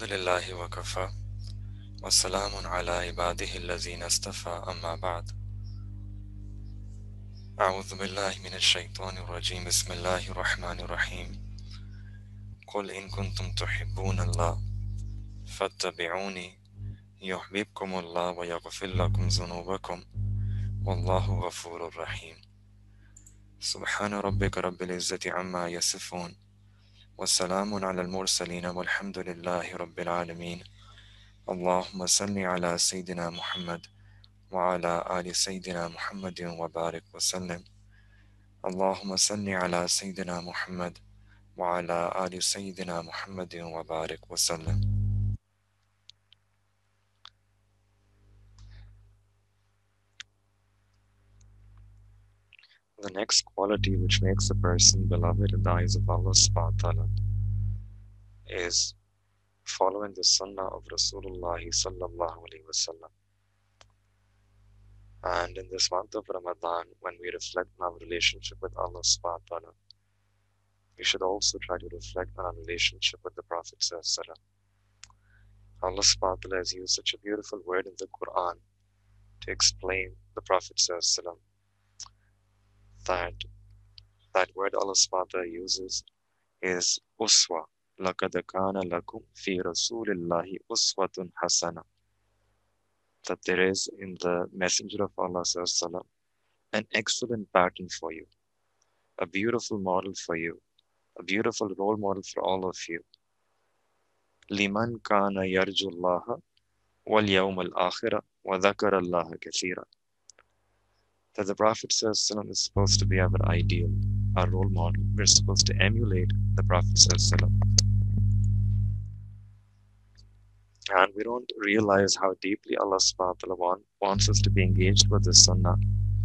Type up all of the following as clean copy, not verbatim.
Alhamdulillahi wa kafa, wa salamun ala ibadihi allazina astafa, amma ba'd. A'udhu billahi minash shaitanir rajim, bismillahir rahmanir rahim. Qul in kuntum tuhibbuna Allah, fattabi'uni, yuhbibkum Allah wa yaghfir lakum dhunubakum, wallahu ghafurur rahim. Subhana rabbika rabbil izzati amma yasifun, wa salamun ala al-mursalin, walhamdulillahi rabbil alameen. Allahumma salli ala Sayyidina Muhammad وعلى آل سيدنا محمد وبارك وسلم. اللهم صل على سيدنا محمد وعلى آل سيدنا محمد وبارك وسلم. The next quality which makes a person beloved in the eyes of Allah subhanahu wa ta'ala is following the sunnah of Rasulullah sallallahu alayhi wa sallam. And in this month of Ramadan, when we reflect on our relationship with Allah subhanahu wa ta'ala, we should also try to reflect on our relationship with the Prophet sallallahu alaihi wasallam. Allah subhanahu wa ta'ala has used such a beautiful word in the Quran to explain the Prophet sallallahu alaihi wasallam. That word Allah subhanahu wa ta'ala uses is uswa. لَقَدْ كَانَ لَكُمْ فِي رَسُولِ اللَّهِ أُسْوَةٌ حَسَنَةٌ. That there is in the Messenger of Allah sallallahu alaihi wasallam an excellent pattern for you, a beautiful model for you, a beautiful role model for all of you. لِمَنْ كَانَ يَرْجُو اللَّهَ وَالْيَوْمَ الْآخِرَ وَذَكَرَ اللَّهَ كَثِيرًا. That the Prophet ﷺ is supposed to be our ideal, our role model. We're supposed to emulate the Prophet ﷺ. And we don't realize how deeply Allah subhanahu wa ta'ala wants us to be engaged with the Sunnah.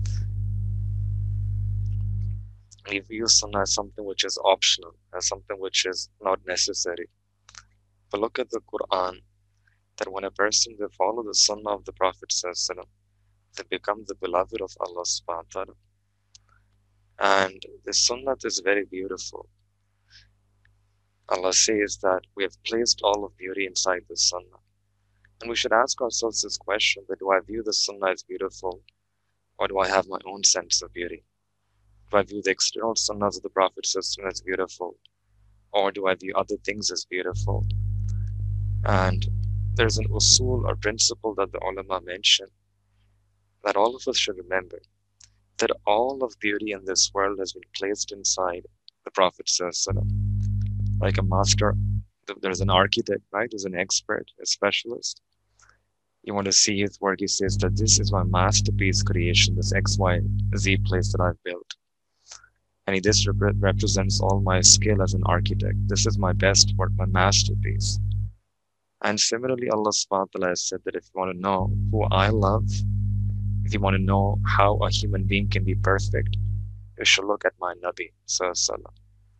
We view Sunnah as something which is optional, as something which is not necessary. But look at the Quran, that when a person they follow the Sunnah of the Prophet ﷺ, they become the beloved of Allah subhanahu wa ta'ala. And the Sunnah is very beautiful. Allah says that we have placed all of beauty inside the Sunnah. And we should ask ourselves this question, that do I view the Sunnah as beautiful, or do I have my own sense of beauty? Do I view the external Sunnahs of the Prophet ﷺ as beautiful, or do I view other things as beautiful? And there's an usul or principle that the ulama mentioned that all of us should remember, that all of beauty in this world has been placed inside the Prophet ﷺ. Like a master, there's an architect, right? There's an expert, a specialist. You want to see his work, he says that this is my masterpiece creation, this XYZ place that I've built. And this represents all my skill as an architect. This is my best work, my masterpiece. And similarly, Allah subhanahu wa ta'ala has said that if you want to know who I love, if you want to know how a human being can be perfect, you should look at my Nabi sallallahu alaihi wasallam.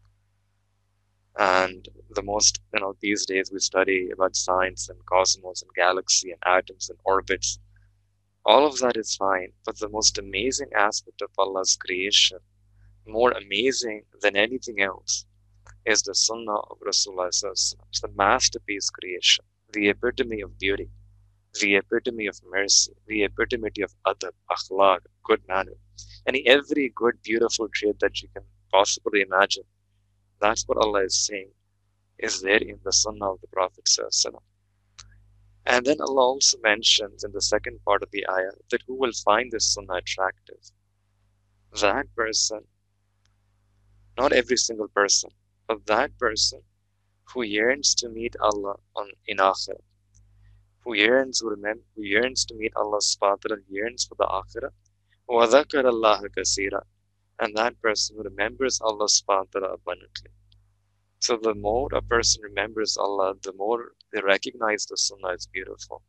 And the most, these days we study about science and cosmos and galaxy and atoms and orbits. All of that is fine, but the most amazing aspect of Allah's creation, more amazing than anything else, is the Sunnah of Rasulullah sallallahu alaihi wasallam. It's the masterpiece creation, the epitome of beauty, the epitome of mercy, the epitome of adab, akhlaq, good manner, and every good, beautiful trait that you can possibly imagine. That's what Allah is saying is there in the Sunnah of the Prophet ﷺ. And then Allah also mentions in the second part of the ayah that who will find this Sunnah attractive? That person, not every single person, but that person who yearns to meet Allah in Akhirah, who yearns to meet Allah subhanahu wa ta'ala, yearns for the Akhirah, وَذَكَرَ اللَّهَ كَثِيرًا, and that person who remembers Allah subhanahu wa ta'ala abundantly. So the more a person remembers Allah, the more they recognize the Sunnah is beautiful.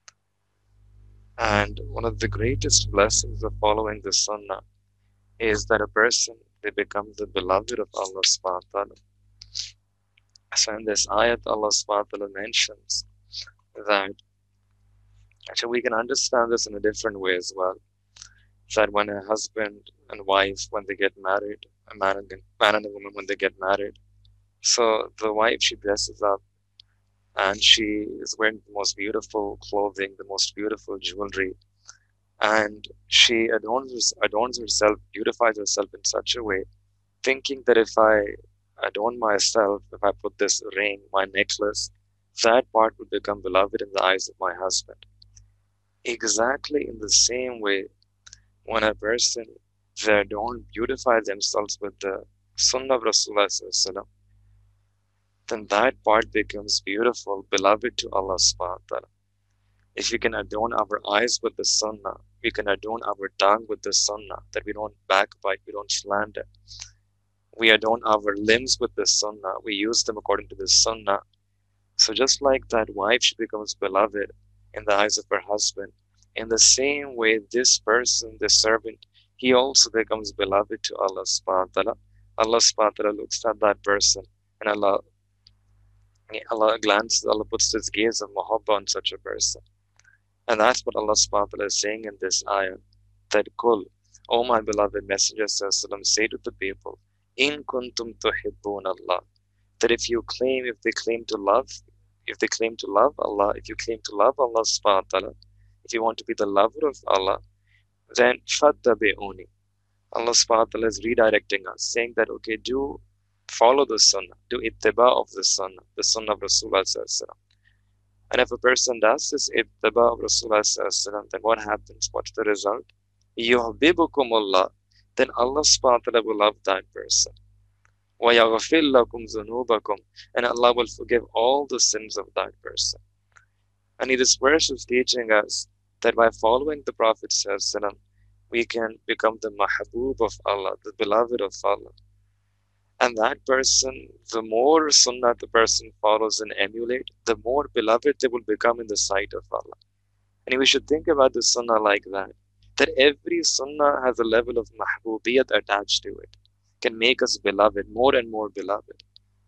And one of the greatest blessings of following the Sunnah is that a person, they become the beloved of Allah subhanahu wa ta'ala. So in this ayat, Allah subhanahu wa ta'ala mentions that, actually we can understand this in a different way as well. That when a husband and wife, when they get married, a man and a woman, when they get married, so the wife, she dresses up and she is wearing the most beautiful clothing, the most beautiful jewelry, and she adorns herself, beautifies herself in such a way, thinking that if I adorn myself, if I put this ring, my necklace, that part would become beloved in the eyes of my husband. Exactly in the same way, when a person they don't beautify themselves with the Sunnah of Rasulullah, SAW, then that part becomes beautiful, beloved to Allah subhanahu wa ta'ala. If we can adorn our eyes with the Sunnah, we can adorn our tongue with the Sunnah, that we don't backbite, we don't slander. We adorn our limbs with the Sunnah, we use them according to the Sunnah. So just like that wife, she becomes beloved in the eyes of her husband. In the same way, this person, this servant, he also becomes beloved to Allah subhanahu wa ta'ala. Allah subhanahu wa ta'ala looks at that person and Allah glances, Allah puts his gaze of muhabba on such a person. And that's what Allah subhanahu wa ta'ala is saying in this ayah. That Kul, O my beloved Messenger sallam, say to the people, In kuntum tuhibbun Allah. That if they claim to love, if they claim to love Allah, if you claim to love Allah subhanahu wa ta'ala, if you want to be the lover of Allah, then fattabi'uni. Allah subhanahu wa ta'ala is redirecting us, saying that, okay, do follow the sunnah, do ittiba of the sunnah of Rasulullah sallallahu alaihi wasallam. And if a person does this ittiba of Rasulullah sallallahu alaihi wasallam, then what happens? What's the result? Yuhibbukumullah. Then Allah subhanahu wa ta'ala will love that person. وَيَغْفِرْ لَكُمْ ذُنُوبَكُمْ, and Allah will forgive all the sins of that person. And this verse is teaching us that by following the Prophet ﷺ, we can become the mahbub of Allah, the beloved of Allah. And that person, the more sunnah the person follows and emulate, the more beloved they will become in the sight of Allah. And we should think about the sunnah like that every sunnah has a level of mahbubiyat attached to it, can make us beloved, more and more beloved.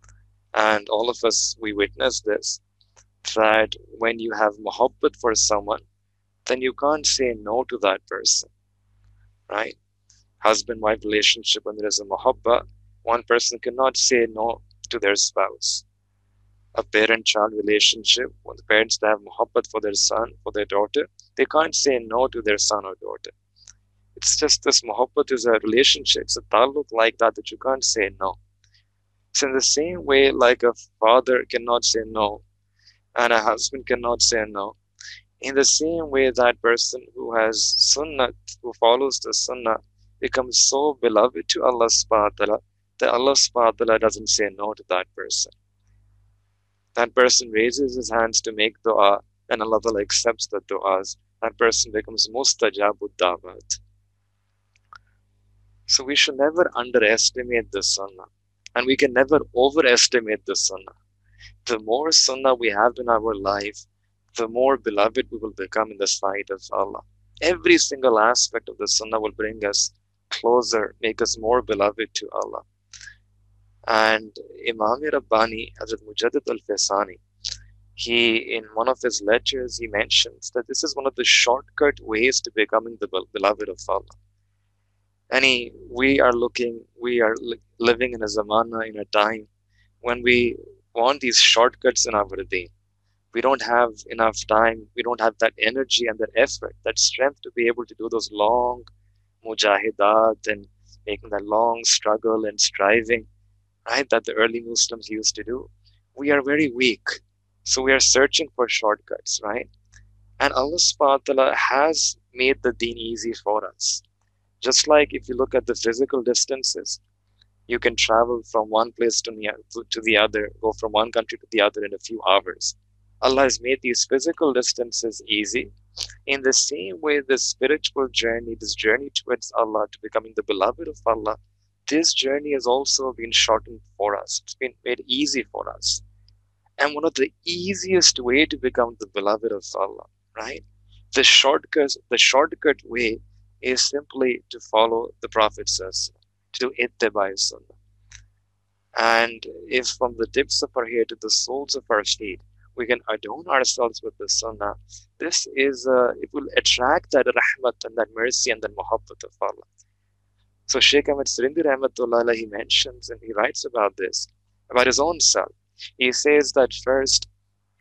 And all of us, we witness this, that when you have muhabbat for someone, then you can't say no to that person, right? Husband-wife relationship, when there is a muhabba, one person cannot say no to their spouse. A parent-child relationship, when the parents have muhabbat for their son, for their daughter, they can't say no to their son or daughter. It's just this muhabbat is a relationship, it's a taluk like that you can't say no. So in the same way, like a father cannot say no, and a husband cannot say no, in the same way, that person who has sunnah, who follows the sunnah, becomes so beloved to Allah subhanahu wa ta'ala that Allah subhanahu wa ta'ala doesn't say no to that person. That person raises his hands to make dua, and Allah ta'ala accepts the du'as. That person becomes mustajabud da'wat. So we should never underestimate the sunnah, and we can never overestimate the sunnah. The more sunnah we have in our life, the more beloved we will become in the sight of Allah. Every single aspect of the sunnah will bring us closer, make us more beloved to Allah. And Imam Rabbani, Hazrat Mujaddid al-Faisani, in one of his lectures, he mentions that this is one of the shortcut ways to becoming the beloved of Allah. And we are living in a zamana, in a time when we want these shortcuts in our deen. We don't have enough time, we don't have that energy and that effort, that strength to be able to do those long mujahidat and making that long struggle and striving, right, that the early Muslims used to do. We are very weak. So we are searching for shortcuts, right? And Allah subhanahu wa ta'ala has made the deen easy for us. Just like if you look at the physical distances, you can travel from one place to the other, go from one country to the other in a few hours. Allah has made these physical distances easy. In the same way, this spiritual journey, this journey towards Allah, to becoming the beloved of Allah, this journey has also been shortened for us. It's been made easy for us. And one of the easiest way to become the beloved of Allah, right? The shortcut way is simply to follow the Prophet says, to do ittiba sunnah. And if from the tips of our hair to the soles of our feet, we can adorn ourselves with the sunnah, this is, it will attract that rahmat and that mercy and that muhabbat of Allah. So Sheikh Ahmed Sirindi Rahmatullah, he mentions and he writes about this, about his own self. He says that first,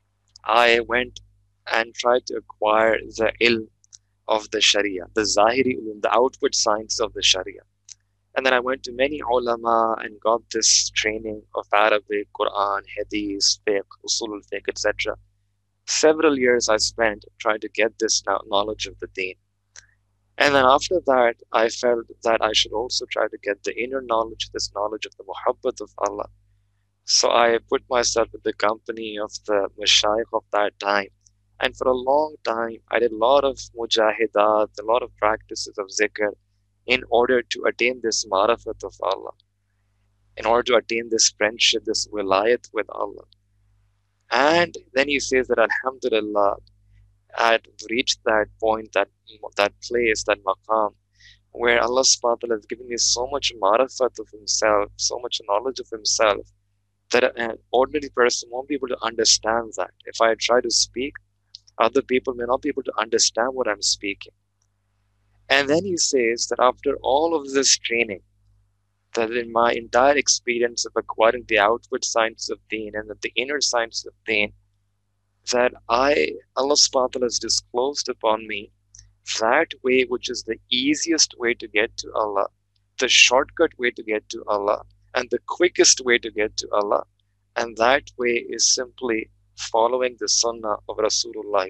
I went and tried to acquire the ilm of the Sharia, the Zahiri ulum, the outward science of the Sharia. And then I went to many ulama and got this training of Arabic, Quran, Hadith, fiqh, usul al-fiqh, etc. Several years I spent trying to get this knowledge of the deen. And then after that, I felt that I should also try to get the inner knowledge, this knowledge of the muhabbat of Allah. So I put myself in the company of the mashayikh of that time. And for a long time, I did a lot of mujahidat, a lot of practices of zikr in order to attain this marifat of Allah, in order to attain this friendship, this wilayat with Allah. And then he says that Alhamdulillah, I had reached that point, that place, that maqam, where Allah subhanahu wa ta'ala has given me so much marifat of Himself, so much knowledge of Himself, that an ordinary person won't be able to understand that. If I try to speak, other people may not be able to understand what I'm speaking. And then he says that after all of this training, that in my entire experience of acquiring the outward science of deen and the inner science of deen, that Allah subhanahu wa ta'ala has disclosed upon me that way which is the easiest way to get to Allah, the shortcut way to get to Allah, and the quickest way to get to Allah. And that way is simply following the sunnah of Rasulullah.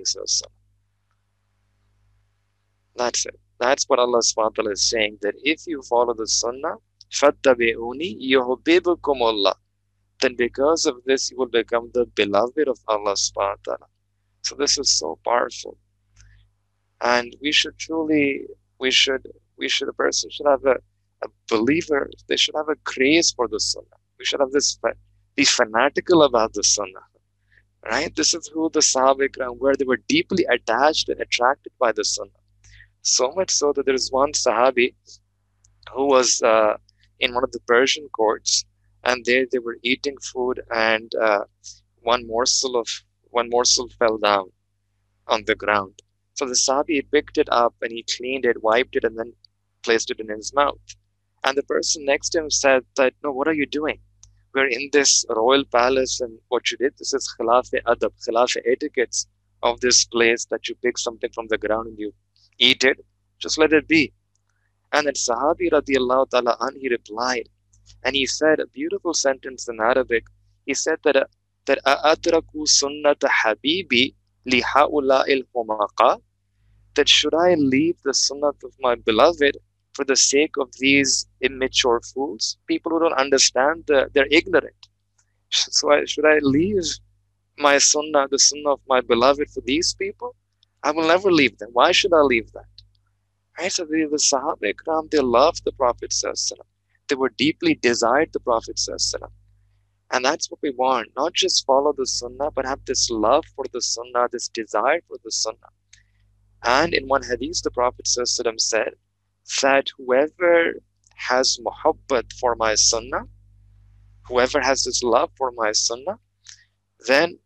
That's it. That's what Allah subhanahu wa ta'ala is saying, that if you follow the sunnah, فَاتَّبِعُونِي يُحْبِبُكُمُ اللَّهُ, then because of this you will become the beloved of Allah subhanahu wa ta'ala. So this is so powerful. And we should truly, a person should have a believer, they should have a craze for the sunnah. We should have this, be fanatical about the sunnah. Right? This is who the Sahaba Ikram were. They were deeply attached and attracted by the sunnah. So much so that there is one Sahabi who was in one of the Persian courts, and they were eating food, and one morsel fell down on the ground. So the Sahabi picked it up and he cleaned it, wiped it, and then placed it in his mouth. And the person next to him said that, no, what are you doing? We're in this royal palace, and what you did, this is khilaf-e-adab, etiquettes of this place, that you pick something from the ground and you eat it. Just let it be. And then Sahabi radiallahu ta'ala an, he replied, and he said a beautiful sentence in Arabic. He said that atraku sunnata habibi li haula'il humaqa, that should I leave the sunnah of my beloved for the sake of these immature fools, people who don't understand, they're ignorant. So should I leave my sunnah, the sunnah of my beloved, for these people? I will never leave them. Why should I leave that? Right? So the Sahaba Ikram, they loved the Prophet ﷺ. They were deeply desired the Prophet ﷺ. And that's what we want. Not just follow the sunnah, but have this love for the sunnah, this desire for the sunnah. And in one hadith, the Prophet ﷺ said that whoever has muhabbat for my sunnah, whoever has this love for my sunnah, then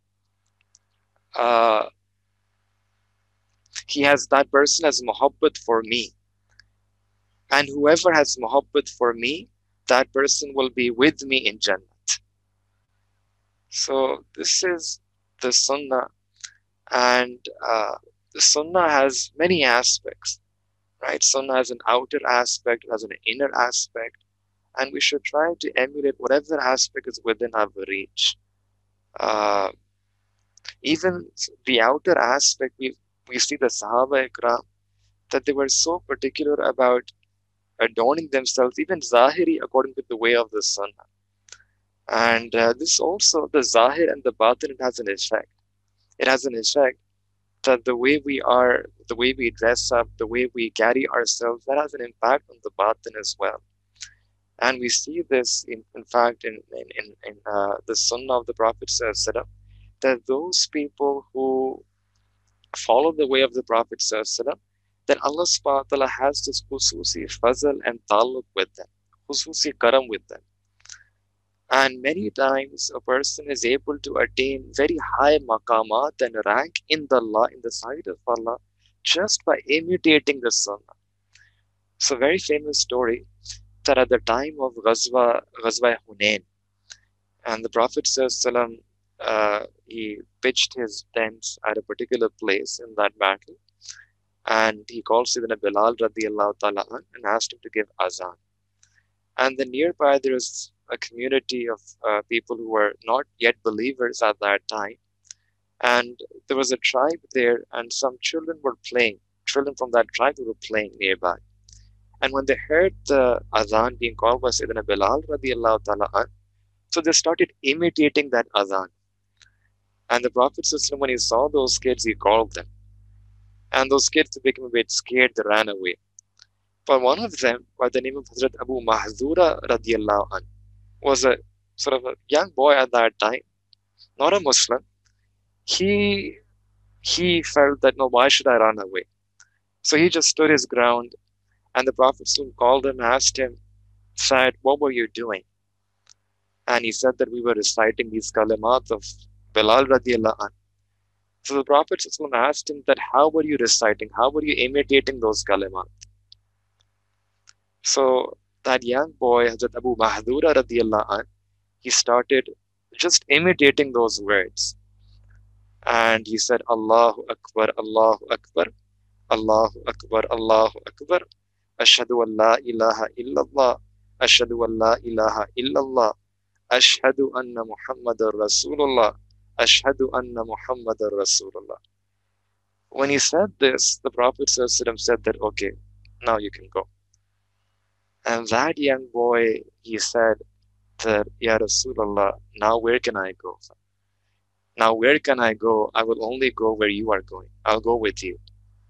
that person has muhabbat for me. And whoever has muhabbat for me, that person will be with me in Jannah. So this is the sunnah, and the sunnah has many aspects, right? Sunnah has an outer aspect, it has an inner aspect, and we should try to emulate whatever aspect is within our reach. Even the outer aspect, we see the Sahaba Ikram, that they were so particular about adorning themselves, even Zahiri, according to the way of the sunnah. And this also, the Zahir and the Batin, it has an effect. It has an effect that the way we are, the way we dress up, the way we carry ourselves, that has an impact on the Batin as well. And we see this, in fact, in the Sunnah of the Prophet ﷺ, that those people who follow the way of the Prophet ﷺ, then Allah subhanahu wa ta'ala has this khususi fazl and taluk with them, khususi karam with them. And many times a person is able to attain very high maqamat and rank in the sight of Allah, just by imitating the sunnah. So very famous story, that at the time of Ghazwa Hunain, and the Prophet ﷺ he pitched his tents at a particular place in that battle, and he called Sayyidina Bilal radiallahu ta'ala an and asked him to give azan. And then nearby there was a community of people who were not yet believers at that time, and there was a tribe there, and some children were playing. Children from that tribe were playing nearby. And when they heard the azan being called by Sayyidina Bilal radiallahu ta'ala an, so they started imitating that azan. And the Prophet ﷺ, when he saw those kids, he called them. And those kids became a bit scared, they ran away. But one of them, by the name of Hazrat Abu Mahzura radiallahu an, was a sort of a young boy at that time, not a Muslim. He he felt that no, why should I run away? So he just stood his ground, and the Prophet ﷺ called him, asked him, said, what were you doing? And he said that we were reciting these kalimat of Bilal radiallahu an. So the Prophet ﷺ asked him that how were you reciting? How were you imitating those kalimat? So that young boy, Hazrat Abu Mahdura radiallahu an, he started just imitating those words. And he said, Allahu Akbar, Allahu Akbar, Allahu Akbar, Allahu Akbar, Ashhadu an la ilaha illallah, Ashhadu an la ilaha illallah, Ashhadu anna Muhammadar Rasulullah, Ashhadu anna Muhammadar Rasulullah. When he said this, the Prophet said that, okay, now you can go. And that young boy, he said that, Ya Rasulullah, now where can I go? Now where can I go? I will only go where you are going. I'll go with you.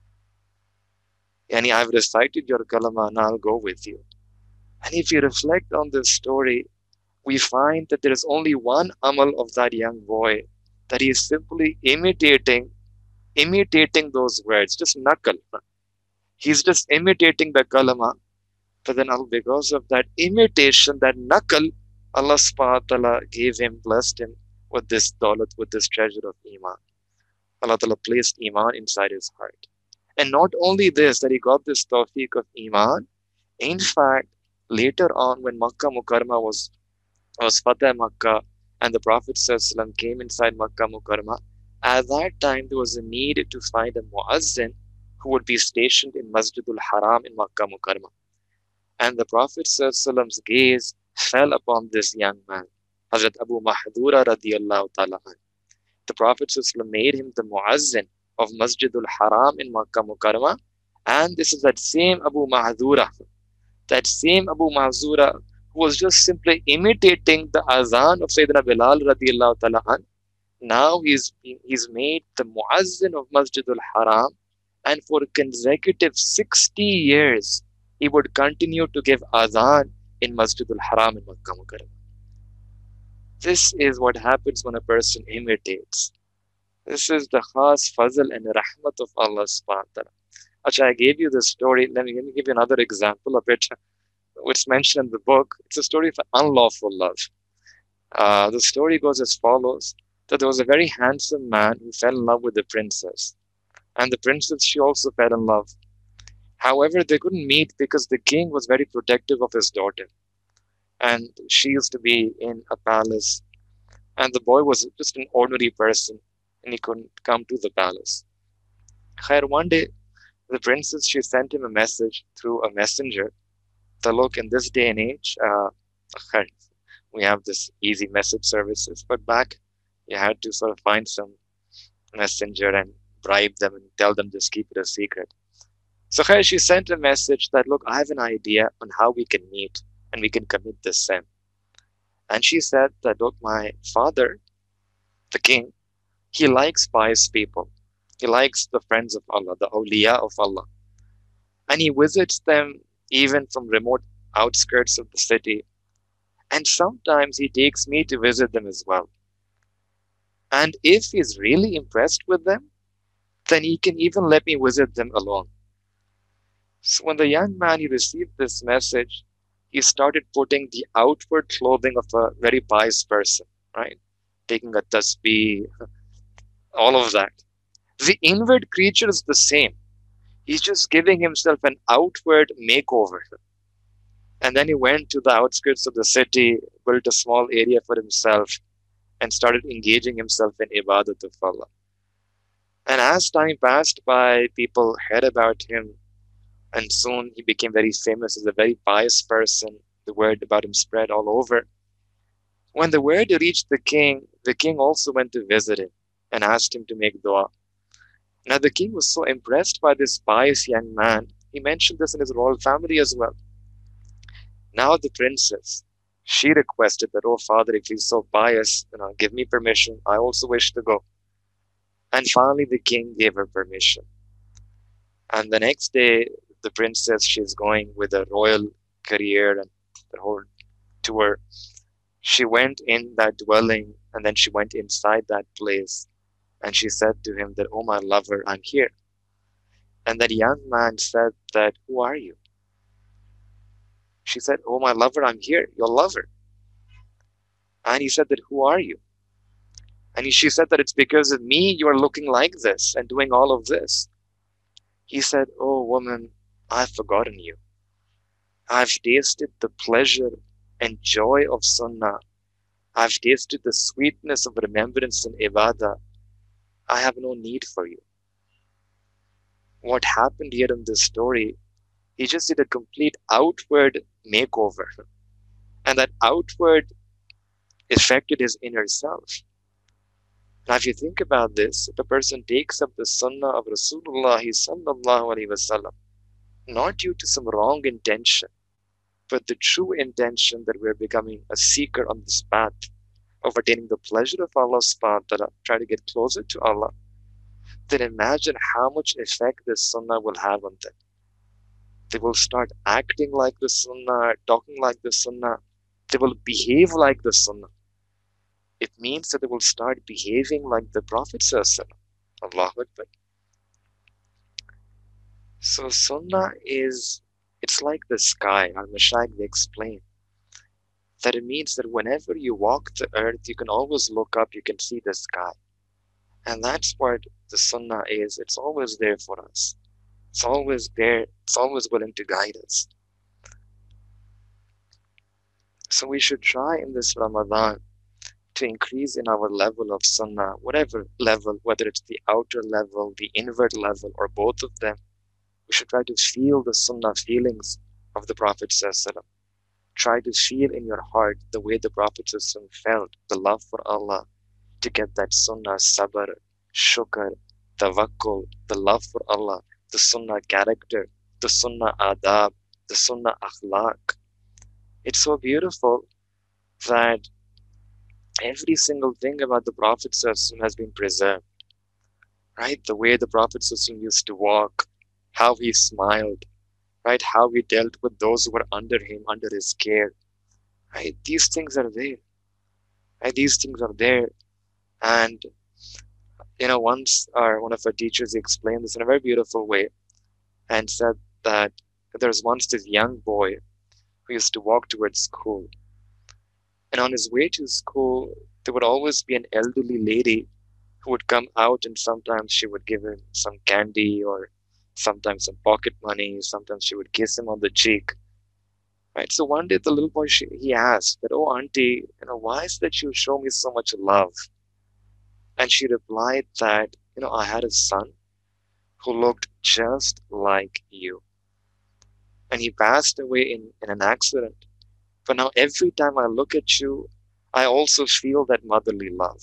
Yani, I've recited your kalama and I'll go with you. And if you reflect on this story, we find that there is only one amal of that young boy, that he is simply imitating those words, just nakal. He's just imitating the kalama. But then because of that imitation, that nakal, Allah subhanahu wa ta'ala gave him, blessed him with this dawlat, with this treasure of iman. Allah ta'ala placed iman inside his heart. And not only this, that he got this tawfiq of iman, in fact, later on when Makkah Mukarramah was Fateh Makkah, and the Prophet ﷺ came inside Makkah Mukarramah, at that time there was a need to find a muazzin who would be stationed in Masjidul Haram in Makkah Mukarramah. And the Prophet ﷺ's gaze fell upon this young man, Hazrat Abu Mahdura radiallahu ta'ala an. The Prophet ﷺ made him the muazzin of Masjidul Haram in Makkah Mukarramah. And this is that same Abu Mahdura, who was just simply imitating the azan of Sayyidina Bilal radiallahu ta'ala an. Now he's made the muazzin of Masjidul Haram, and for consecutive 60 years, he would continue to give azan in Masjidul Haram in Makkah Mukarramah. This is what happens when a person imitates. This is the khas fazl and rahmat of Allah subhanahu wa ta'ala. Achha, I gave you this story. Let me give you another example of it, which is mentioned in the book. It's a story of unlawful love. The story goes as follows, that there was a very handsome man who fell in love with the princess. And the princess, she also fell in love. However, they couldn't meet because the king was very protective of his daughter. And she used to be in a palace. And the boy was just an ordinary person, and he couldn't come to the palace. Khair, one day, the princess, she sent him a message through a messenger. So look, in this day and age, we have this easy message services, but back you had to sort of find some messenger and bribe them and tell them just keep it a secret. So she sent a message that, look, I have an idea on how we can meet and we can commit this sin. And she said that, look, my father, the king, he likes pious people. He likes the friends of Allah, the awliya of Allah. And he visits them even from remote outskirts of the city. And sometimes he takes me to visit them as well. And if he's really impressed with them, then he can even let me visit them alone. So when the young man, he received this message, he started putting the outward clothing of a very pious person, right? Taking a tasbih, all of that. The inward creature is the same. He's just giving himself an outward makeover. And then he went to the outskirts of the city, built a small area for himself, and started engaging himself in ibadat of Allah. And as time passed by, people heard about him, and soon he became very famous as a very pious person. The word about him spread all over. When the word reached the king also went to visit him and asked him to make dua. Now the king was so impressed by this pious young man, he mentioned this in his royal family as well. Now the princess, she requested that, oh father, if he's so pious, give me permission. I also wish to go. And finally the king gave her permission. And the next day, the princess, she's going with a royal career and the whole tour. She went in that dwelling and then she went inside that place and she said to him that, oh my lover, I'm here. And that young man said that, who are you? She said, oh my lover, I'm here, your lover. And he said that, who are you? And she said that it's because of me you are looking like this and doing all of this. He said, oh woman, I've forgotten you. I've tasted the pleasure and joy of sunnah. I've tasted the sweetness of remembrance and ibadah. I have no need for you. What happened here in this story, he just did a complete outward makeover. And that outward affected his inner self. Now, if you think about this, if a person takes up the sunnah of Rasulullah sallallahu alaihi wasallam, not due to some wrong intention, but the true intention that we're becoming a seeker on this path of attaining the pleasure of Allah subhanahu wa ta'ala, try to get closer to Allah, then imagine how much effect this sunnah will have on them. They will start acting like the sunnah, talking like the sunnah. They will behave like the sunnah. It means that they will start behaving like the Prophet sallallahu Allahu Akbar. So sunnah is, it's like the sky. Our Mashaykh, they explain that it means that whenever you walk the earth, you can always look up, you can see the sky. And that's what the sunnah is. It's always there for us. It's always there. It's always willing to guide us. So we should try in this Ramadan to increase in our level of sunnah, whatever level, whether it's the outer level, the inward level, or both of them. We should try to feel the sunnah feelings of the Prophet ﷺ. Try to feel in your heart the way the Prophet ﷺ felt, the love for Allah, to get that sunnah sabr, shukr, tawakkul, the love for Allah, the sunnah character, the sunnah adab, the sunnah akhlaq. It's so beautiful that every single thing about the Prophet ﷺ has been preserved. Right? The way the Prophet ﷺ used to walk, how he smiled, right? How he dealt with those who were under him, under his care. Right? These things are there. Right? These things are there. And once one of our teachers explained this in a very beautiful way and said that there's once this young boy who used to walk towards school. And on his way to school, there would always be an elderly lady who would come out, and sometimes she would give him some candy or sometimes some pocket money. Sometimes she would kiss him on the cheek. Right? So one day the little boy, he asked that, oh auntie, why is that you show me so much love? And she replied that, I had a son who looked just like you. And he passed away in an accident. But now every time I look at you, I also feel that motherly love.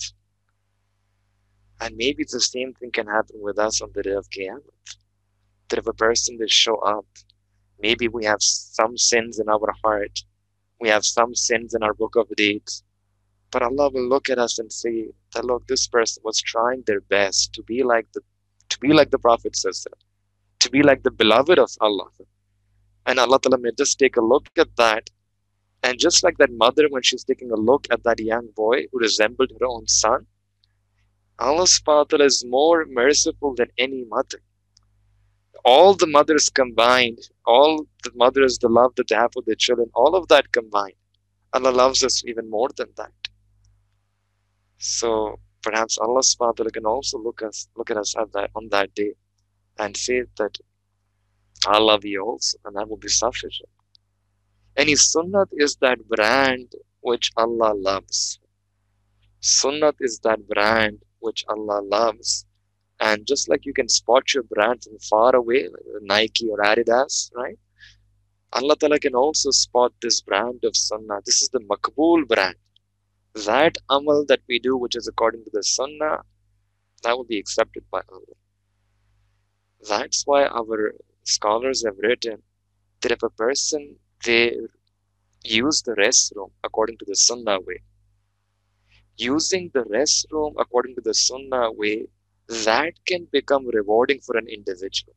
And maybe the same thing can happen with us on the day of Qiyamah. That if a person will show up, maybe we have some sins in our heart, we have some sins in our book of deeds, but Allah will look at us and say that, look, this person was trying their best to be like the Prophet ﷺ, to be like the beloved of Allah. And Allah Ta'ala may just take a look at that. And just like that mother, when she's taking a look at that young boy who resembled her own son, Allah subhanahu wa ta'ala is more merciful than any mother. All the mothers combined, all the mothers, the love that they have for their children, all of that combined, Allah loves us even more than that. So perhaps Allah subhanahu wa ta'ala can also look at us on that day and say that I love you also, and that will be sufficient. And His sunnah is that brand which Allah loves. Sunnat is that brand which Allah loves. And just like you can spot your brand from far away, like Nike or Adidas, right? Allah Ta'ala can also spot this brand of Sunnah. This is the Makbul brand. That amal that we do, which is according to the Sunnah, that will be accepted by Allah. That's why our scholars have written that if a person they use the restroom according to the Sunnah way, using the restroom according to the Sunnah way, that can become rewarding for an individual.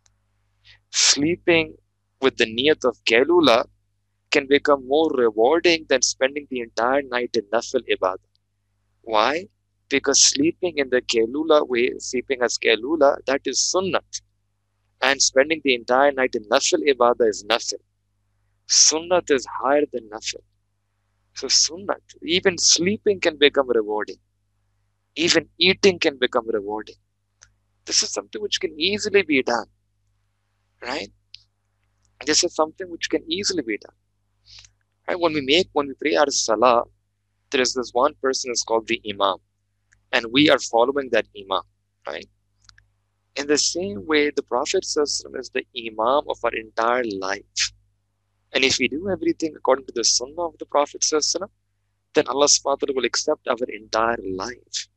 Sleeping with the niyat of Kailula can become more rewarding than spending the entire night in Nafil Ibadah. Why? Because sleeping in the Kailula way, sleeping as Kailula, that is Sunnat. And spending the entire night in Nafil Ibadah is Nafil. Sunnat is higher than Nafil. So Sunnat, even sleeping can become rewarding. Even eating can become rewarding. This is something which can easily be done, right? This is something which can easily be done. Right? When we pray our salah, there is this one person is called the Imam, and we are following that Imam, right? In the same way, the Prophet ﷺ is the Imam of our entire life. And if we do everything according to the Sunnah of the Prophet ﷺ, then Allah subhanahu wa ta'ala will accept our entire life.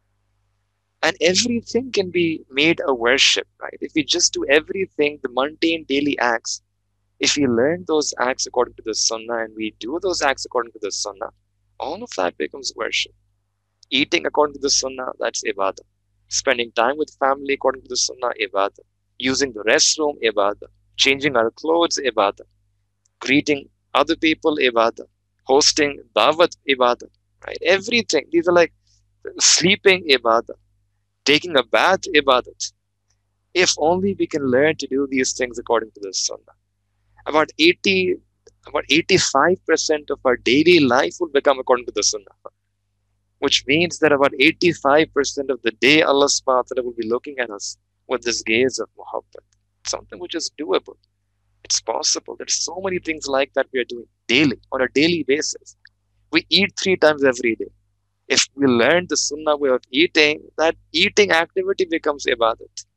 And everything can be made a worship, right? If we just do everything, the mundane daily acts, if we learn those acts according to the Sunnah and we do those acts according to the Sunnah, all of that becomes worship. Eating according to the Sunnah, that's ibadah. Spending time with family according to the Sunnah, ibadah. Using the restroom, ibadah. Changing our clothes, ibadah. Greeting other people, ibadah. Hosting dawat, ibadah. Right? Everything. These are like sleeping, ibadah. Taking a bath, ibadat. If only we can learn to do these things according to the Sunnah. About 85% of our daily life will become according to the Sunnah, which means that about 85% of the day Allah subhanahu wa ta'ala will be looking at us with this gaze of muhabbat. Something which is doable. It's possible. There's so many things like that we are doing daily, on a daily basis. We eat 3 times every day. If we learn the Sunnah way of eating, that eating activity becomes ibadat.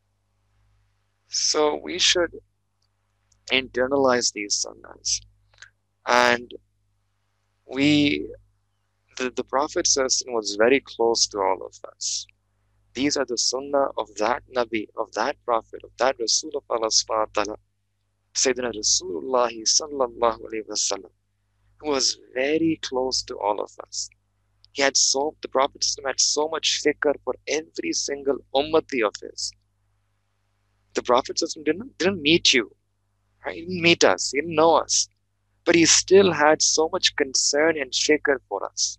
So we should internalize these Sunnahs. And we the Prophet was very close to all of us. These are the sunnah of that Nabi, of that Prophet, of that Rasul of Allah subhanahu wa ta'ala, Sayyidina Rasulullah sallallahu alayhi wasallam, who was very close to all of us. The Prophet had so much fikr for every single ummati of his. The Prophet didn't meet you, right? He didn't meet us, he didn't know us, but he still had so much concern and fikr for us.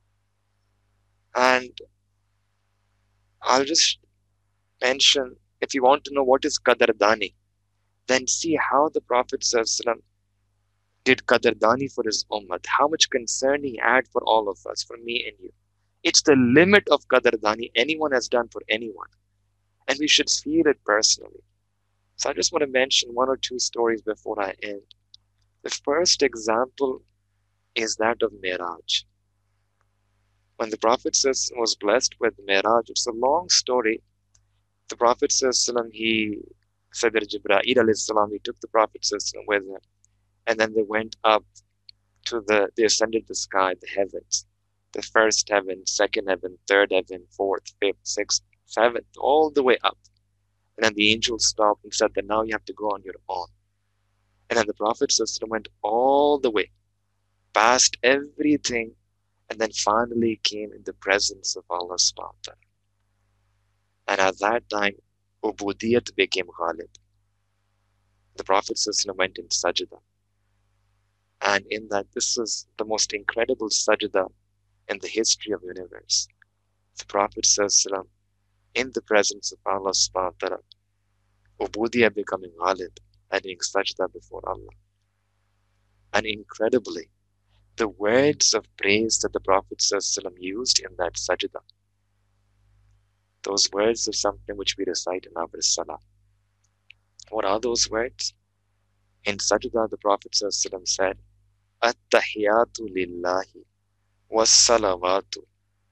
And I'll just mention, if you want to know what is Qadardani, then see how the Prophet ﷺ did Qadardani for his ummah, how much concern he had for all of us, for me and you. It's the limit of Qadardani anyone has done for anyone. And we should feel it personally. So I just want to mention 1 or 2 stories before I end. The first example is that of Miraj. When the Prophet was blessed with Miraj, it's a long story. The Prophet he said that Jibreel alayhi salam, he took the Prophet with him, and then they went up they ascended the sky, the heavens, the first heaven, second heaven, third heaven, fourth, fifth, sixth, seventh, all the way up. And then the angel stopped and said that now you have to go on your own. And then the Prophet went all the way, past everything, and then finally came in the presence of Allah subhanahu wa ta'ala. And at that time, Ubudiyat became Ghalib. The Prophet went in sajda. And in that, this is the most incredible sajda in the history of the universe. The Prophet in the presence of Allah subhanahu wa ta'ala, Ubudiyya becoming Ghalib and doing sajda before Allah. And incredibly, the words of praise that the Prophet used in that sajda, those words are something which we recite in our salah. What are those words? In sajda, the Prophet said, At-tahiyatu lillahi was-salawatu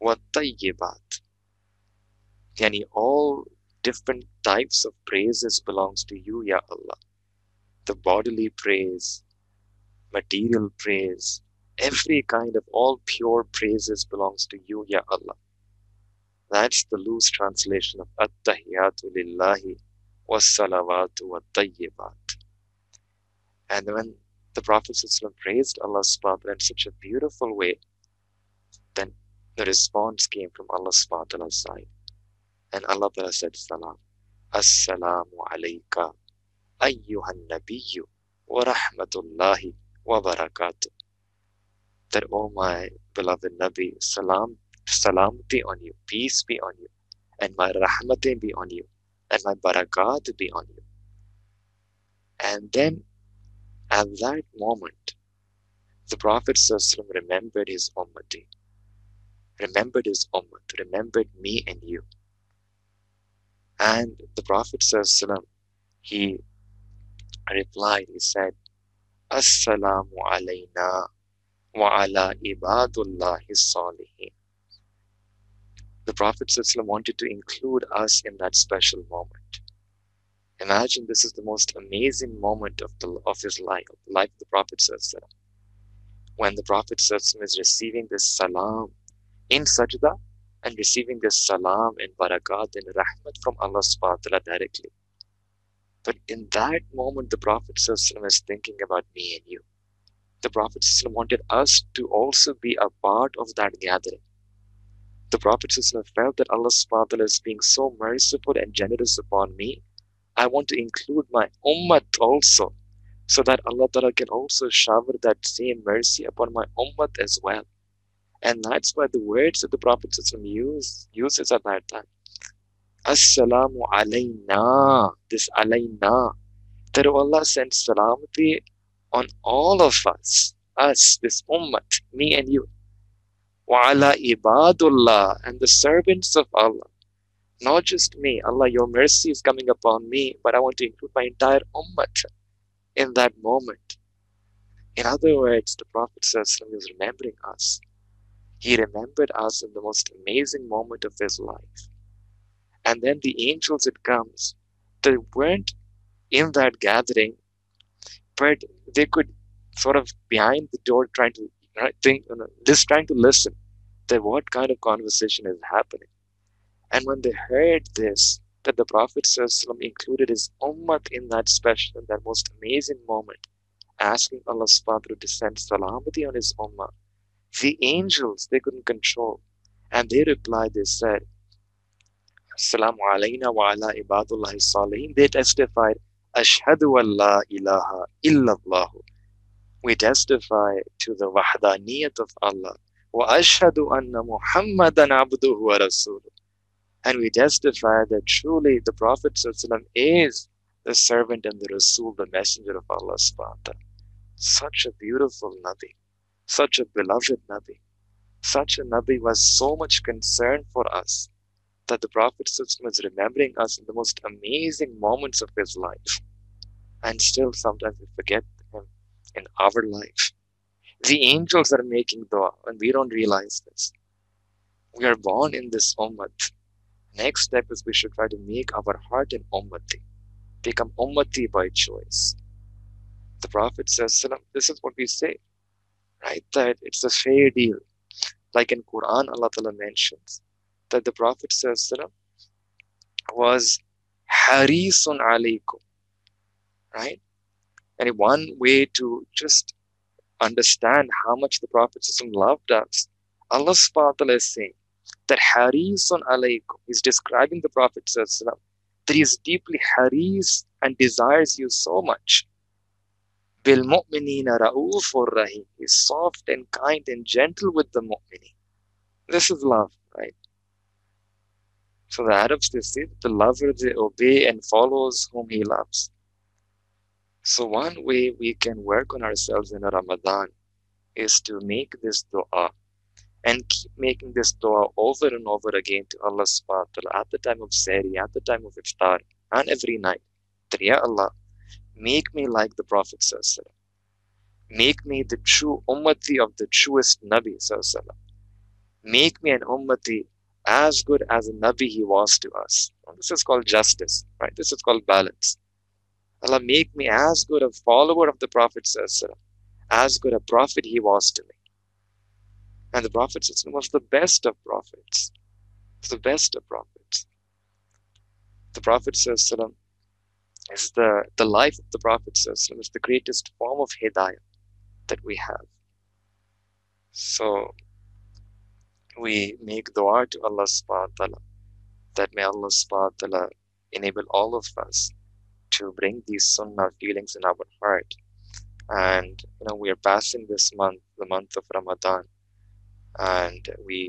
وَالطَّيِّبَاتِ. Yani all different types of praises belongs to you, Ya Allah. The bodily praise, material praise, every kind of all pure praises belongs to you, Ya Allah. That's the loose translation of At-Tahiyatu Lillahi was-salawatu wat-tayyibat. And when the Prophet ﷺ praised Allah subhanahu wa ta'ala in such a beautiful way, then the response came from Allah subhanahu wa ta'ala's side. And Allah ta'ala said, Salam. Assalamu alayka ayyuhan nabiyyu wa rahmatullahi wa barakatuh. That, oh my beloved Nabi, salamti on you, peace be on you, and my rahmatin be on you, and my barakat be on you. And then at that moment, the Prophet ﷺ remembered his ummati, remembered his ummat, remembered me and you. And the Prophet ﷺ, he replied, he said, Assalamu alayna wa ala ibadullahi salihin. The Prophet ﷺ wanted to include us in that special moment. Imagine this is the most amazing moment of his life, the life of the Prophet ﷺ. When the Prophet ﷺ is receiving this salam in sajda and receiving this salam and barakat and rahmat from Allah subhanahu wa ta'ala directly. But in that moment, the Prophet ﷺ is thinking about me and you. The Prophet ﷺ wanted us to also be a part of that gathering. The Prophet ﷺ felt that Allah subhanahu wa ta'ala is being so merciful and generous upon me. I want to include my ummat also, so that Allah ta'ala can also shower that same mercy upon my ummat as well. And that's why the words that the Prophet ﷺ uses at that time. Assalamu alayna. This alayna. That Allah sends salamati on all of us, this ummat, me and you. Wa ala ibadullah, and the servants of Allah. Not just me. Allah, your mercy is coming upon me, but I want to include my entire ummat in that moment. In other words, the Prophet ﷺ is remembering us. He remembered us in the most amazing moment of his life. And then the angels, it comes, they weren't in that gathering, but they could sort of behind the door trying to trying to listen to what kind of conversation is happening. And when they heard this, that the Prophet ﷺ included his ummat in that special, in that most amazing moment, asking Allah subhanahu wa ta'ala to send salamati on his ummah, the angels, they couldn't control. And they replied, they said, Assalamu alayna wa ala ibadullahi salihin. They testified, Ashhadu an la ilaha illallah. We testify to the wahdaniyat of Allah. Wa ashhadu anna Muhammadan abduhu wa rasuluh. And we testify that truly the Prophet ﷺ is the servant and the Rasul, the messenger of Allah subhanahu wa ta'ala. Such a beautiful Nabi, such a beloved Nabi, such a Nabi was so much concern for us that the Prophet ﷺ is remembering us in the most amazing moments of his life. And still sometimes we forget him in our life. The angels are making dua and we don't realize this. We are born in this ummat. Next step is we should try to make our heart an ummati, become ummati by choice. The Prophet says, this is what we say, right? That it's a fair deal. Like in Quran, Allah Ta'ala mentions that the Prophet says, was harisun alaykum, right? And one way to just understand how much the Prophet loved us, Allah subhanahu wa ta'ala is saying that harisun alaykum, he's describing the Prophet that he is deeply haris and desires you so much. Bil mu'minina ra'ufur rahim, he's soft and kind and gentle with the mu'minin. This is love, right? So the Arabs, they say the lover, they obey and follows whom he loves. So one way we can work on ourselves in Ramadan is to make this dua and keep making this dua over and over again to Allah subhanahu wa ta'ala at the time of Sahri, at the time of Iftar, and every night. That, Ya Allah, make me like the Prophet sallallahu alaihi wasallam. Make me the true ummati of the truest Nabi sallallahu alaihi wasallam. Make me an ummati as good as a Nabi he was to us. And this is called justice, right? This is called balance. Allah, make me as good a follower of the Prophet as good a prophet he was to me. And the Prophet was the best of prophets. The best of prophets. The Prophet is the life of the Prophet is the greatest form of hidayah that we have. So we make dua to Allah subhanahu wa ta'ala that may Allah subhanahu wa ta'ala enable all of us to bring these sunnah feelings in our heart. And we are passing this month, the month of Ramadan, and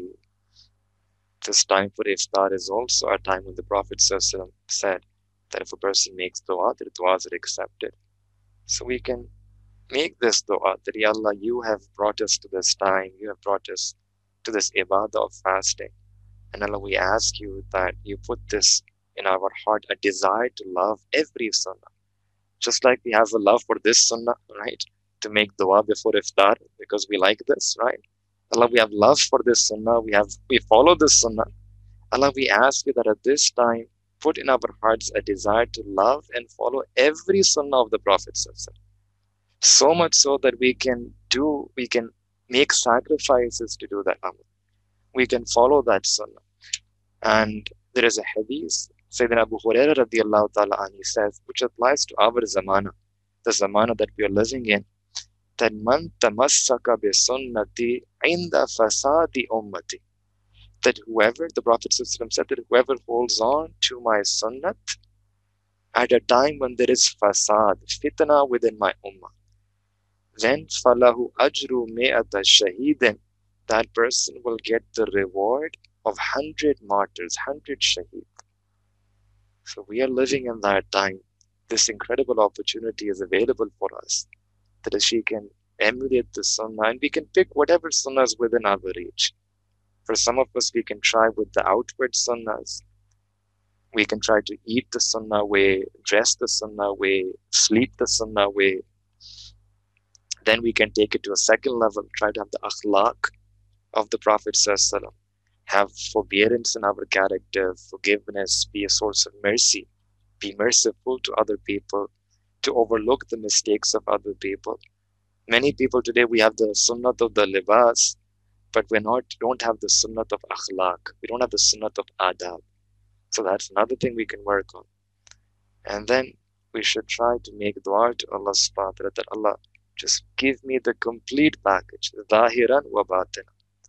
this time for iftar is also a time when the Prophet said that if a person makes dua, their duas are accepted. So we can make this dua that, Ya Allah, you have brought us to this time, you have brought us to this ibadah of fasting. And Allah, we ask you that you put this in our heart, a desire to love every sunnah. Just like we have a love for this sunnah, right? To make dua before iftar because we like this, right? Allah, we have love for this sunnah. We follow this sunnah. Allah, we ask you that at this time, put in our hearts a desire to love and follow every sunnah of the Prophet. So much so that we can make sacrifices to do that amal. We can follow that sunnah. And there is a hadith, Sayyidina Abu Hurairah radiallahu ta'ala anhu says, which applies to our zamana, the zamana that we are living in, that man tamassaka bi sunnati inda fasadi ummati. That whoever, the Prophet said that whoever holds on to my sunnat at a time when there is fasad, fitna within my ummah, then falahu ajru me'ata shahidin, that person will get the reward of 100 martyrs, 100 shaheed. So we are living in that time. This incredible opportunity is available for us, that she can emulate the sunnah, and we can pick whatever sunnah is within our reach. For some of us, we can try with the outward sunnahs. We can try to eat the sunnah way, dress the sunnah way, sleep the sunnah way. Then we can take it to a second level, try to have the akhlaq of the Prophet ﷺ, have forbearance in our character, forgiveness, be a source of mercy, be merciful to other people, to overlook the mistakes of other people. Many people today, we have the sunnat of the libas, but don't have the sunnat of akhlaq. We don't have the sunnat of adab. So that's another thing we can work on. And then we should try to make dua to Allah subhanahu wa ta'ala that Allah, just give me the complete package, zahiran wa batin.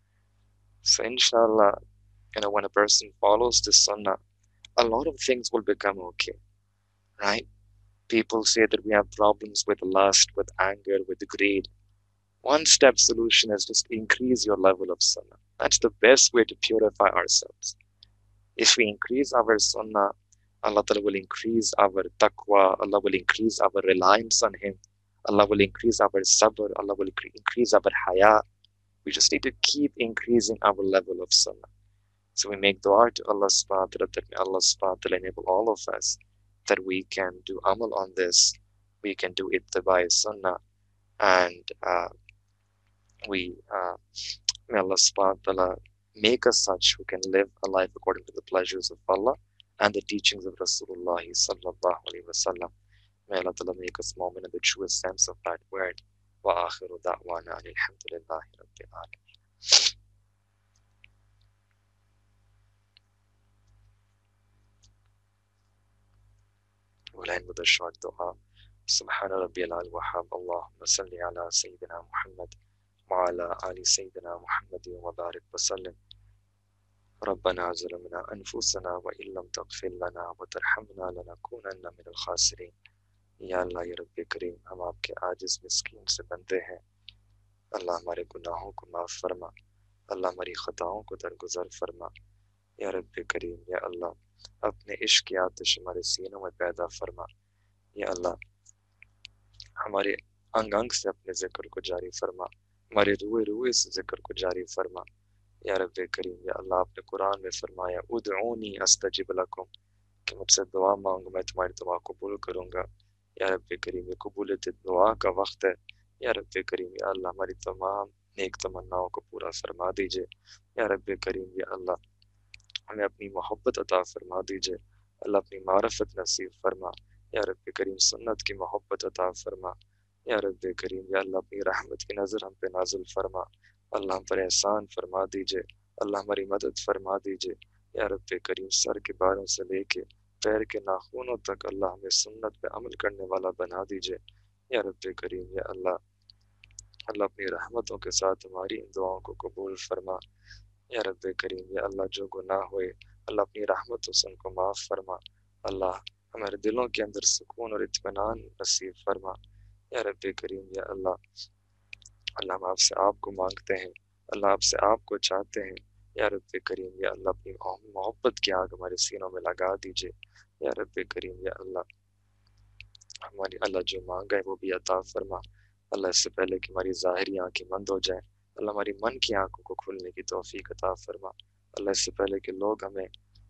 So inshallah, when a person follows the sunnah, a lot of things will become okay, right? People say that we have problems with lust, with anger, with greed. One-step solution is just increase your level of sunnah. That's the best way to purify ourselves. If we increase our sunnah, Allah Ta'ala will increase our taqwa, Allah will increase our reliance on Him, Allah will increase our sabr, Allah will increase our haya. We just need to keep increasing our level of sunnah. So we make dua to Allah subhanahu wa ta'ala that may Allah subhanahu wa ta'ala enable all of us that we can do amal on this, we can do ittibai sunnah, and may Allah subhanahu wa ta'ala make us such who can live a life according to the pleasures of Allah and the teachings of Rasulullah sallallahu alaihi wasallam. May Allah ta'ala make us moment in the truest sense of that word. Wa akhiru da'wana alhamdulillahi rabbil alamin. We'll end with a short dua. Subhana rabbiyal al-wahhab. Allahumma salli ala Sayyidina Muhammad wa ala ali Sayyidina Muhammad wa barik wa sallim. ربنا ظلمنا أنفسنا وإن لم تغفر لنا وترحمنا لنكونن من الخاسرين. या अल्लाह या रब्बे करीम, हम आपके आजिज़ मिस्कीन से बंदे हैं। अल्लाह हमारे गुनाहों को माफ़ फरमा, अल्लाह हमारी ख़ताओं को दरगुज़र फरमा। या रब्बे करीम, या अल्लाह अपने इश्क़ की आतिश हमारे सीनों में पैदा फरमा। या अल्लाह हमारे अंग अंग से अपने ज़िक्र को जारी फरमा, हमारे रूए रूए से ज़िक्र को जारी फरमा। या रब्बे करीम, या अल्लाह आपने कुरान में फरमाया उदऊनी अस्तजिब लकुम, कि मुझसे दुआ मांगो मैं तुम्हारी दुआ कबूल करूँगा। या रब्बे करीम, ये कबूलियत दुआ का वक्त है। या रब्बे करीम, या अल्लाह हमारी तमाम نیک تمناؤں کو پورا فرما دیجیے یا رب کریم یا اللہ ہمیں اپنی محبت عطا فرما دیجیے اللہ اپنی معرفت نصیب فرما یا رب کریم سنت کی محبت عطا فرما یا رب کریم یا اللہ اپنی رحمت کی نظر ہم پہ نازل فرما اللہ ہم پر احسان فرما دیجیے اللہ ہماری مدد فرما دیجیے یا رب کریم سر کے باروں سے لے کے پیر کے ناخنوں تک اللہ ہمیں سنت پہ عمل کرنے والا بنا دیجیے یا رب کریم یا اللہ اللہ اپنی رحمتوں کے ساتھ ہماری ان دعاؤں کو قبول فرما یا رب کریم یا اللہ جو گناہ ہوئے اللہ اپنی رحمتوں سے ان کو معاف فرما اللہ ہمارے دلوں کے اندر سکون اور اطمینان نصیب فرما یا رب کریم یا اللہ اللہ ہم آپ سے آپ کو مانگتے ہیں اللہ آپ سے آپ کو چاہتے ہیں یا رب کریم یا اللہ اپنی محبت کی آگ ہمارے سینوں میں لگا دیجیے یا رب کریم یا اللہ ہماری اللہ جو مانگا ہے وہ بھی عطا فرما اللہ اس سے پہلے کہ ہماری ظاہری آنکھیں بند ہو جائیں اللہ ہماری من کی آنکھوں کو کھلنے کی توفیق عطا فرما اللہ اس سے پہلے کہ لوگ ہمیں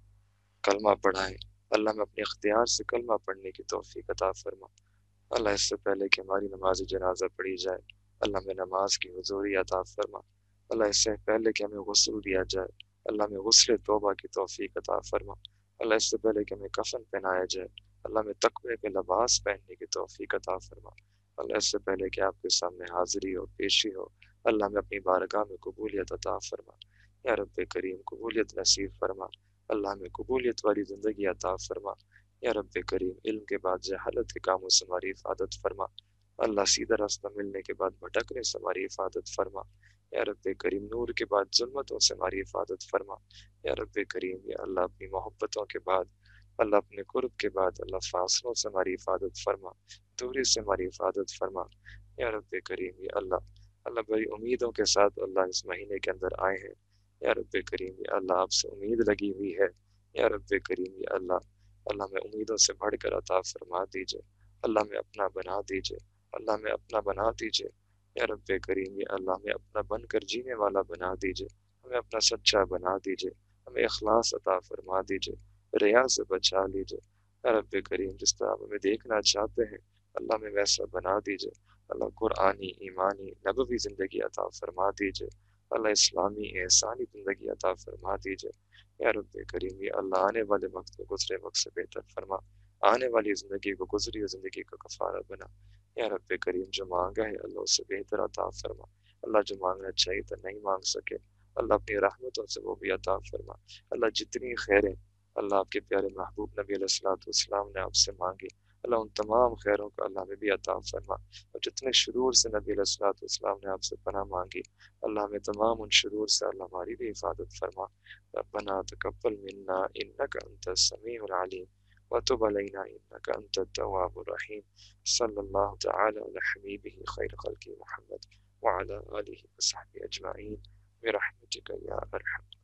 کلمہ پڑھائیں اللہ ہمیں اپنے اختیار سے کلمہ پڑھنے کی توفیق عطا فرما اللہ اس سے پہلے کہ ہماری نماز جنازہ پڑھی جائے اللہ ہمیں نماز کی حضوری عطا فرما اللہ اس سے پہلے کہ ہمیں غسل دیا جائے اللہ ہمیں غسل توبہ کی توفیق عطا فرما اللہ اس سے پہلے کہ ہمیں کفن پہنایا جائے اللہ ہمیں تقوی کے لباس پہننے کی توفیق عطا فرما اللہ اس سے پہلے کہ آپ کے سامنے حاضری ہو پیشی ہو اللہ ہمیں اپنی بارگاہ میں قبولیت عطا فرما یا رب کریم قبولیت نصیب فرما اللہ ہمیں قبولیت والی زندگی عطا فرما یا رب کریم علم کے بعد جہالت کے کاموں سے ہماری حفاظت فرما اللہ سیدھا راستہ ملنے کے بعد بھٹکنے سے ہماری حفاظت فرما یا رب کریم نور کے بعد ظلمتوں سے ہماری حفاظت فرما یا رب کریم یا اللہ اپنی محبتوں کے بعد اللہ اپنے قرب کے بعد اللہ فاصلوں سے ہماری حفاظت فرما دوری سے ہماری حفاظت فرما یا رب کریم یا اللہ اللہ بڑی امیدوں کے ساتھ اللہ اس مہینے کے اندر آئے ہیں یا رب کریم یا اللہ آپ سے امید لگی ہوئی ہے یا رب کریم یا اللہ اللہ میں امیدوں سے بڑھ کر عطا فرما دیجیے اللہ میں اپنا بنا دیجیے اللہ میں اپنا بنا دیجیے یا رب کریم یا اللہ میں اپنا بن کر جینے والا بنا دیجیے ہمیں اپنا سچا بنا دیجیے ہمیں اخلاص عطا فرما دیجیے ریا سے بچا لیجیے یا رب کریم جس طرح ہمیں دیکھنا چاہتے ہیں اللہ میں ویسا بنا دیجیے اللہ قرآنی ایمانی نبوی زندگی عطا فرما دیجیے اللہ اسلامی احسانی زندگی عطا فرما دیجیے یا رب کریم یا اللہ آنے والے وقت کو گزرے وقت سے بہتر فرما آنے والی زندگی کو گزری ہوئی زندگی کا کفارہ بنا یا رب کریم جو مانگا ہے اللہ اس سے بہتر عطا فرما اللہ جو مانگنا چاہیے تو نہیں مانگ سکے اللہ اپنی رحمتوں سے وہ بھی عطا فرما اللہ جتنی خیریں اللہ آپ کے پیارے محبوب نبی علیہ الصلوۃ والسلام نے آپ سے مانگی اللہ ان تمام خیروں کا اللہ میں بھی عطا فرما اور جتنے شرور سے نبی علیہ الصلوۃ والسلام نے آپ سے پناہ مانگی اللہ میں تمام ان شرور سے اللہ ہماری بھی حفاظت فرما ربنا تقبل منا انك انت السميع العليم وتب علينا انك انت التواب الرحيم صلى الله تعالى على حبيبه خير خلقه محمد وعلى اله وصحبه اجمعين برحمتك يا ارحم